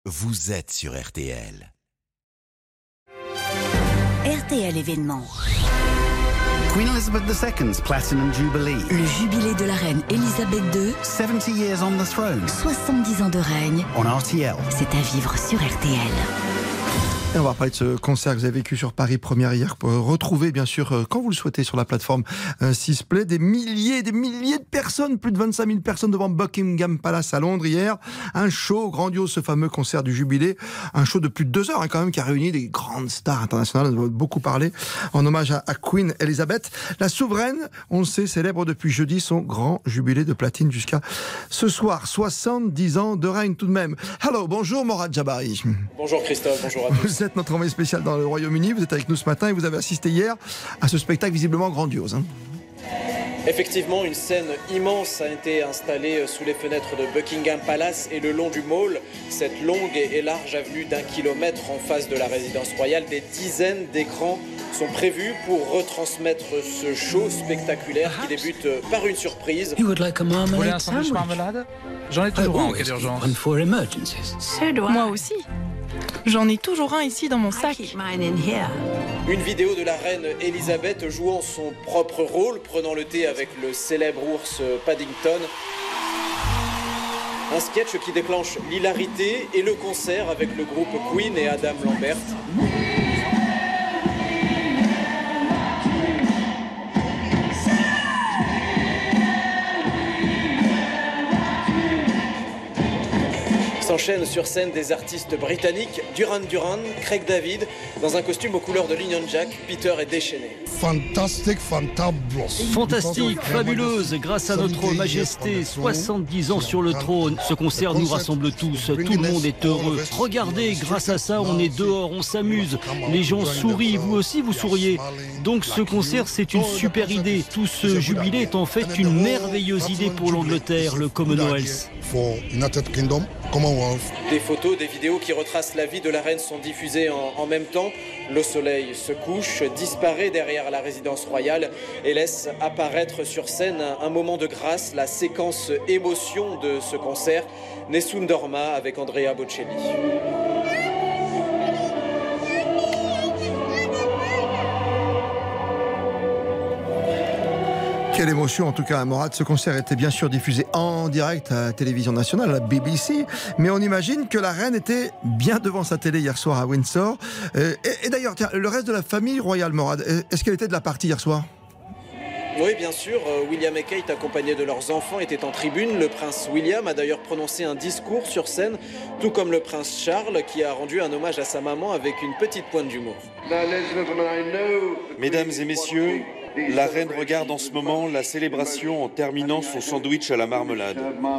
Vous êtes sur RTL. RTL événement. Queen Elizabeth II's Platinum Jubilee. Le jubilé de la reine Elisabeth II. 70 years on the throne. 70 ans de règne. On RTL. C'est à vivre sur RTL. Et on va parler de ce concert que vous avez vécu sur Paris Première hier, pour retrouver bien sûr, quand vous le souhaitez, sur la plateforme Sisplay, des milliers de personnes, plus de 25 000 personnes devant Buckingham Palace à Londres hier. Un show grandiose, ce fameux concert du Jubilé. Un show de plus de 2 heures quand même, qui a réuni des grandes stars internationales. On a beaucoup parlé en hommage à Queen Elizabeth. La souveraine, on le sait, célèbre depuis jeudi son grand jubilé de platine jusqu'à ce soir. 70 ans de règne tout de même. Hello, bonjour Morad Jabari. Bonjour Christophe, bonjour à tous. Vous êtes notre envoyé spécial dans le Royaume-Uni, vous êtes avec nous ce matin et vous avez assisté hier à ce spectacle visiblement grandiose. Effectivement, une scène immense a été installée sous les fenêtres de Buckingham Palace et le long du Mall. Cette longue et large avenue d'1 kilomètre en face de la résidence royale, des dizaines d'écrans sont prévus pour retransmettre ce show spectaculaire qui débute par une surprise. Vous voulez un sandwich marmelade ? J'en ai toujours un en cas d'urgence. Moi aussi. J'en ai toujours un ici dans mon sac. Une vidéo de la reine Elisabeth jouant son propre rôle, prenant le thé avec le célèbre ours Paddington. Un sketch qui déclenche l'hilarité et le concert avec le groupe Queen et Adam Lambert. S'enchaînent sur scène des artistes britanniques, Duran Duran, Craig David, dans un costume aux couleurs de l'Union Jack, Peter est déchaîné. Fantastique, fabuleuse, grâce à notre majesté, 70 ans sur le trône. Ce concert nous rassemble tous, tout le monde est heureux. Regardez, grâce à ça, on est dehors, on s'amuse, les gens sourient, vous aussi vous souriez. Donc ce concert, c'est une super idée. Tout ce jubilé est en fait une merveilleuse idée pour l'Angleterre, le Commonwealth. Des photos, des vidéos qui retracent la vie de la reine sont diffusées en même temps. Le soleil se couche, disparaît derrière la résidence royale et laisse apparaître sur scène un moment de grâce, la séquence émotion de ce concert, Nessun Dorma avec Andrea Bocelli. Quelle émotion en tout cas à Morad. Ce concert était bien sûr diffusé en direct à la télévision nationale, à la BBC, mais on imagine que la reine était bien devant sa télé hier soir à Windsor. Et d'ailleurs, tiens, le reste de la famille royale, Morad, est-ce qu'elle était de la partie hier soir ? Oui, bien sûr. William et Kate, accompagnés de leurs enfants, étaient en tribune. Le prince William a d'ailleurs prononcé un discours sur scène, tout comme le prince Charles, qui a rendu un hommage à sa maman avec une petite pointe d'humour. Mesdames et messieurs, la reine regarde en ce moment la célébration en terminant son sandwich à la marmelade.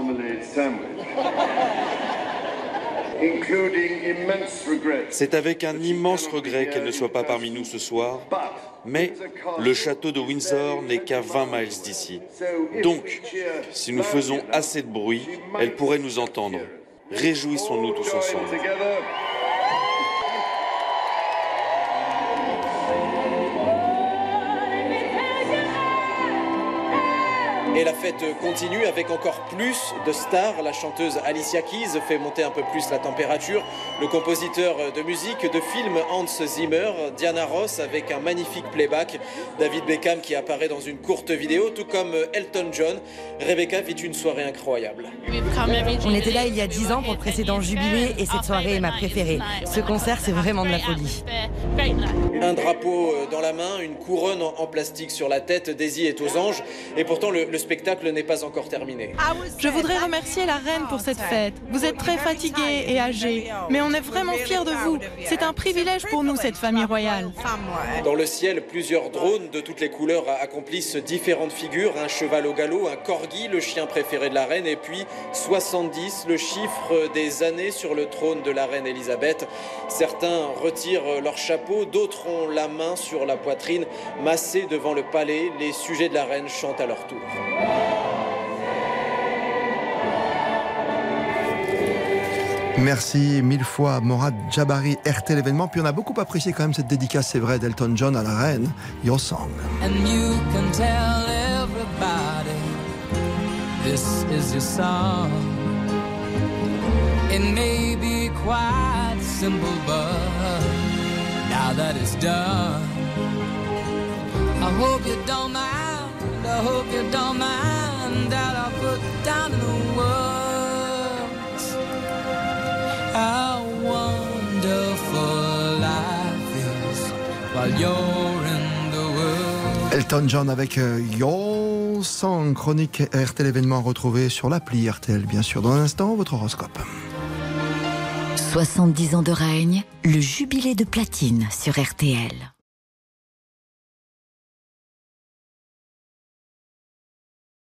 C'est avec un immense regret qu'elle ne soit pas parmi nous ce soir, mais le château de Windsor n'est qu'à 20 miles d'ici. Donc, si nous faisons assez de bruit, elle pourrait nous entendre. Réjouissons-nous tous ensemble. Et la fête continue avec encore plus de stars. La chanteuse Alicia Keys fait monter un peu plus la température. Le compositeur de musique, de film Hans Zimmer, Diana Ross avec un magnifique playback, David Beckham qui apparaît dans une courte vidéo, tout comme Elton John. Rebecca vit une soirée incroyable. On était là il y a 10 ans pour le précédent jubilé et cette soirée est ma préférée. Ce concert, c'est vraiment de la folie. Un drapeau dans la main, une couronne en plastique sur la tête, Daisy est aux anges. Et pourtant, le spectacle n'est pas encore terminé. Je voudrais remercier la reine pour cette fête. Vous êtes très fatiguée et âgée, mais on est vraiment fiers de vous. C'est un privilège pour nous, cette famille royale. Dans le ciel, plusieurs drones de toutes les couleurs accomplissent différentes figures. Un cheval au galop, un corgi, le chien préféré de la reine, et puis 70, le chiffre des années sur le trône de la reine Elisabeth. Certains retirent leur chapeau, d'autres ont la main sur la poitrine, massés devant le palais. Les sujets de la reine chantent à leur tour. Merci mille fois Morad Jabari, RTL événement. Puis on a beaucoup apprécié quand même cette dédicace, c'est vrai, d'Elton John à la reine, Your Song. And you can tell everybody this is your song. It may be quite simple, but now that it's done, I hope you don't mind, I hope you don't mind that I put down in the words how wonderful life is while you're in the world. Elton John avec Your Song, chronique RTL événement retrouvé sur l'appli RTL, bien sûr. Dans un instant, votre horoscope. 70 ans de règne, le jubilé de platine sur RTL.